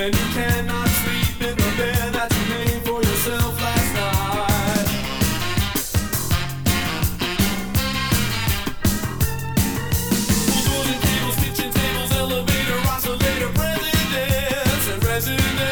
and you cannot sleep in the bed that you made for yourself last night. Doors and cables, kitchen tables, elevator, oscillator, presidents and residents.